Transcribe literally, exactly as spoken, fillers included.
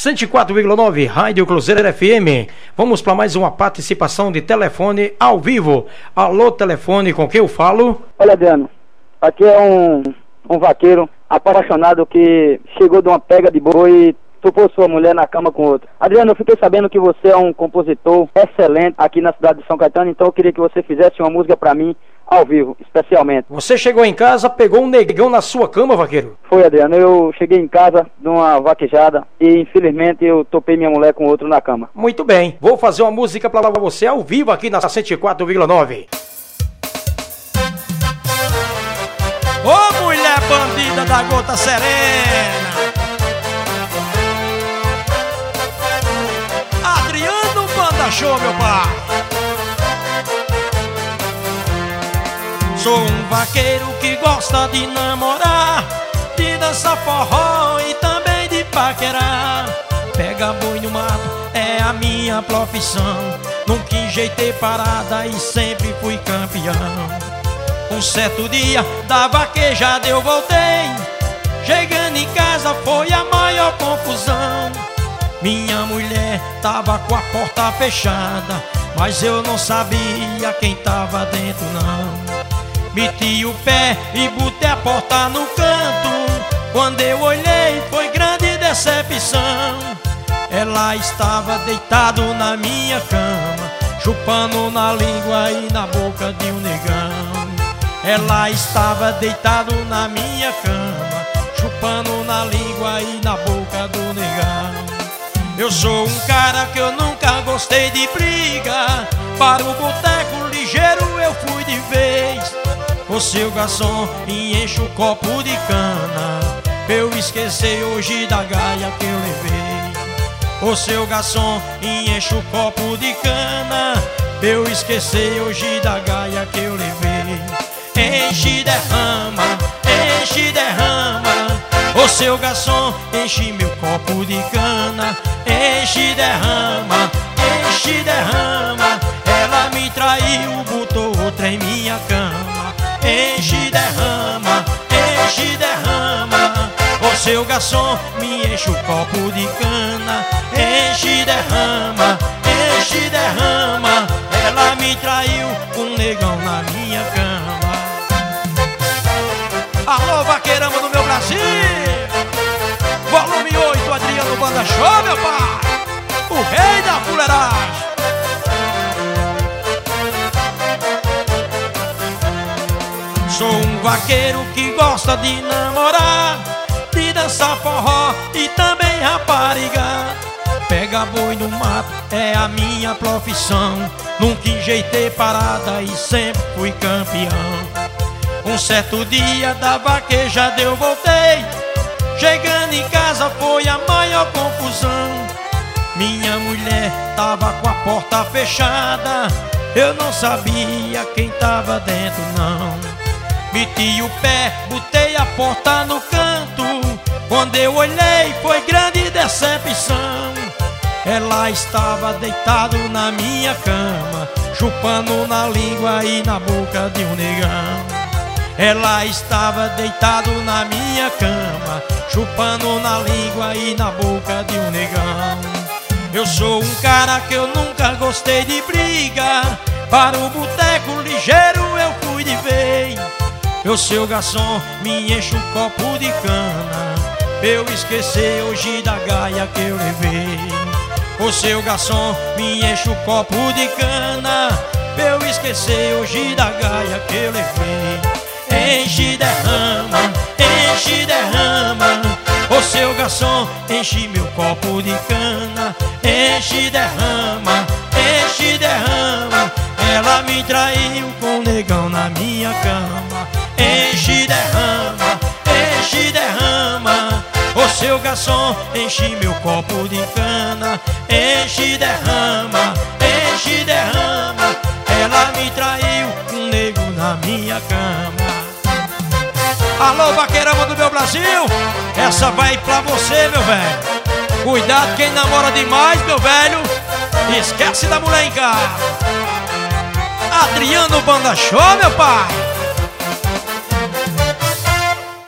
cento e quatro vírgula nove, Rádio Cruzeiro F M. Vamos para mais uma participação de telefone ao vivo. Alô, telefone, com quem eu falo? Olha, Adriano, aqui é um, um vaqueiro apaixonado que chegou de uma pega de boi e topou sua mulher na cama com outra. Adriano, eu fiquei sabendo que você é um compositor excelente aqui na cidade de São Caetano, então eu queria que você fizesse uma música pra mim ao vivo, especialmente. Você chegou em casa, pegou um negão na sua cama, vaqueiro? Foi, Adriano, eu cheguei em casa de uma vaquejada e infelizmente eu topei minha mulher com outro na cama. Muito bem, vou fazer uma música pra você ao vivo aqui na cento e quatro vírgula nove. Ô mulher bandida da gota serena, Adriano Banda Show, meu pai. Sou um vaqueiro que gosta de namorar, de dançar forró e também de paquerar. Pega boi no mato, é a minha profissão. Nunca enjeitei parada e sempre fui campeão. Um certo dia da vaquejada eu voltei, chegando em casa foi a maior confusão. Minha mulher tava com a porta fechada, mas eu não sabia quem tava dentro não. Meti o pé e botei a porta no canto. Quando eu olhei foi grande decepção. Ela estava deitado na minha cama, chupando na língua e na boca de um negão. Ela estava deitado na minha cama, chupando na língua e na boca do negão. Eu sou um cara que eu nunca gostei de briga, para o boteco ligeiro eu fui de vez. O seu garçom e enche o copo de cana, pra eu esquecer hoje da gaia que eu levei. O seu garçom e enche o copo de cana, pra eu esquecer hoje da gaia que eu levei. Enche, derrama, enche, derrama. O seu garçom enche meu copo de cana. Enche, derrama, enche, derrama. Ela me traiu, botou outra em minha cama. Enche, derrama, enche, derrama. O seu garçom me enche o copo de cana. Enche, derrama, enche, derrama. Ela me traiu com um negão na minha cama. Alô, vaqueirama do meu Brasil, volume oito, Adriano Banda Show, meu pai, o rei da fuleiragem. Sou um vaqueiro que gosta de namorar, de dançar forró e também rapariga. Pega boi no mato, é a minha profissão. Nunca enjeitei parada e sempre fui campeão. Um certo dia da vaquejada eu voltei, chegando em casa foi a maior confusão. Minha mulher tava com a porta fechada, eu não sabia quem tava dentro não. Meti o pé, botei a porta no canto. Quando eu olhei foi grande decepção. Ela estava deitado na minha cama, chupando na língua e na boca de um negão. Ela estava deitado na minha cama, chupando na língua e na boca de um negão. Eu sou um cara que eu nunca gostei de briga, para o boteco ligeiro eu fui de vez. O seu garçom me enche um copo de cana, pra eu esquecer hoje da gaia que eu levei. O seu garçom me enche um copo de cana, pra eu esquecer hoje da gaia que eu levei. Enche, derrama, enche, derrama. O seu garçom enche meu copo de cana. Enche, derrama, enche, derrama. Ela me traiu com um negão na minha cama. Enche, derrama, enche, derrama. O seu garçom enche meu copo de cana. Enche, derrama, enche, derrama. Ela me traiu com um negro na minha cama. Alô, vaqueirama do meu Brasil, essa vai pra você, meu velho. Cuidado, quem namora demais, meu velho, esquece da mulher em casa. Adriano Banda Show, meu pai.